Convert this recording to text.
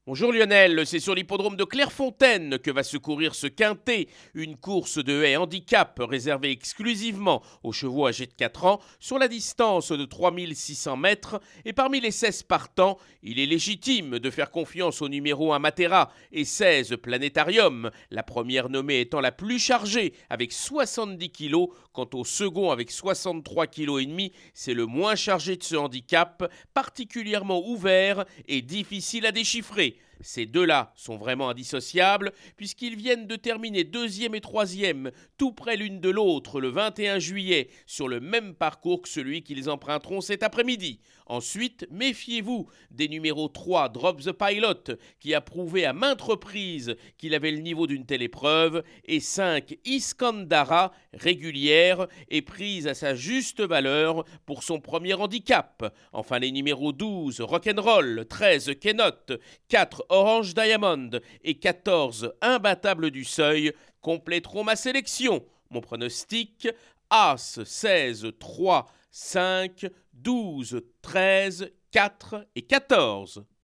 Bonjour Lionel, c'est sur l'hippodrome de Clairefontaine que va se courir ce quintet, une course de haie handicap réservée exclusivement aux chevaux âgés de 4 ans sur la distance de 3600 mètres et parmi les 16 partants, il est légitime de faire confiance au numéro 1 Matera et 16 Planétarium, la première nommée étant la plus chargée avec 70 kg, quant au second avec 63 kg et demi, c'est le moins chargé de ce handicap, particulièrement ouvert et difficile à déchiffrer. Ces deux-là sont vraiment indissociables puisqu'ils viennent de terminer deuxième et troisième tout près l'une de l'autre le 21 juillet sur le même parcours que celui qu'ils emprunteront cet après-midi. Ensuite, méfiez-vous des numéros 3 Drop the Pilot qui a prouvé à maintes reprises qu'il avait le niveau d'une telle épreuve et 5 Iskandara régulière et prise à sa juste valeur pour son premier handicap. Enfin les numéros 12 Rock'n'Roll, 13 Kenot, 4 Orange Diamond et 14 Imbattable du Seuil compléteront ma sélection. Mon pronostic, As, 16, 3, 5, 12, 13, 4 et 14.